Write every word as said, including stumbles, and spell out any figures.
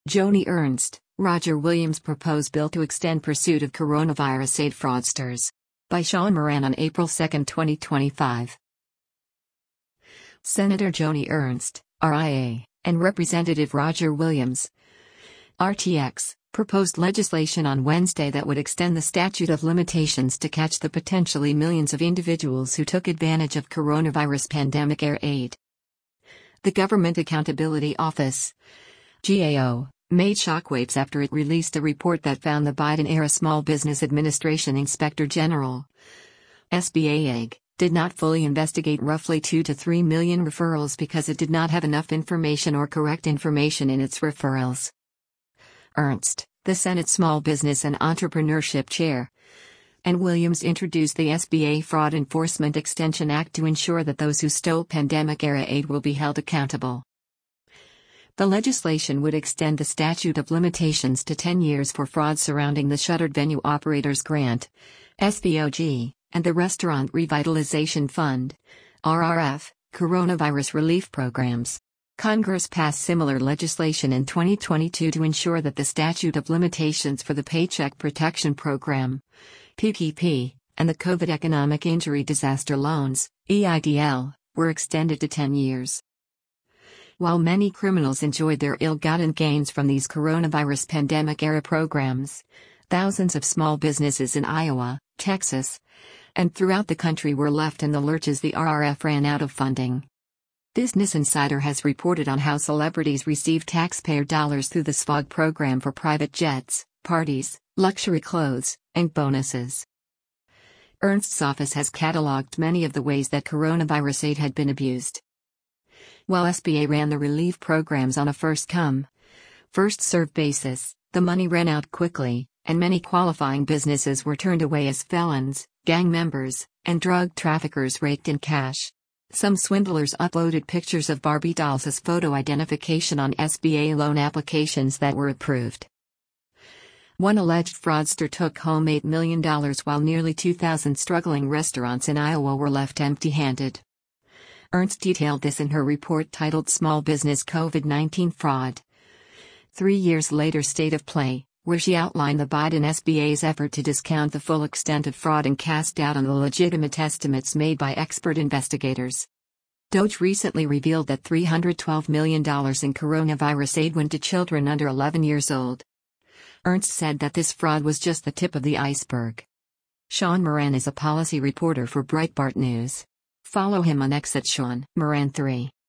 Joni Ernst, Roger Williams' proposed bill to extend pursuit of coronavirus aid fraudsters. By Sean Moran on April second, twenty twenty-five. Senator Joni Ernst, R I A, and Representative Roger Williams, R T X, proposed legislation on Wednesday that would extend the statute of limitations to catch the potentially millions of individuals who took advantage of coronavirus pandemic-era aid. The Government Accountability Office, G A O, made shockwaves after it released a report that found the Biden-era Small Business Administration Inspector General, S B A A G, did not fully investigate roughly two to three million referrals because it did not have enough information or correct information in its referrals. Ernst, the Senate Small Business and Entrepreneurship Chair, and Williams introduced the S B A Fraud Enforcement Extension Act to ensure that those who stole pandemic-era aid will be held accountable. The legislation would extend the statute of limitations to ten years for fraud surrounding the Shuttered Venue Operators Grant, S V O G, and the Restaurant Revitalization Fund, R R F, coronavirus relief programs. Congress passed similar legislation in twenty twenty-two to ensure that the statute of limitations for the Paycheck Protection Program, P P P, and the COVID Economic Injury Disaster Loans, E I D L, were extended to ten years. While many criminals enjoyed their ill-gotten gains from these coronavirus pandemic-era programs, thousands of small businesses in Iowa, Texas, and throughout the country were left in the lurch as the R R F ran out of funding. Business Insider has reported on how celebrities received taxpayer dollars through the S V O G program for private jets, parties, luxury clothes, and bonuses. Ernst's office has cataloged many of the ways that coronavirus aid had been abused. While S B A ran the relief programs on a first-come, first-served basis, the money ran out quickly, and many qualifying businesses were turned away as felons, gang members, and drug traffickers raked in cash. Some swindlers uploaded pictures of Barbie dolls as photo identification on S B A loan applications that were approved. One alleged fraudster took home eight million dollars while nearly two thousand struggling restaurants in Iowa were left empty-handed. Ernst detailed this in her report titled Small Business COVID nineteen Fraud. Three years later, State of Play, where she outlined the Biden S B A's effort to discount the full extent of fraud and cast doubt on the legitimate estimates made by expert investigators. Doge recently revealed that three hundred twelve million dollars in coronavirus aid went to children under eleven years old. Ernst said that this fraud was just the tip of the iceberg. Sean Moran is a policy reporter for Breitbart News. Follow him on X at Sean Moran three.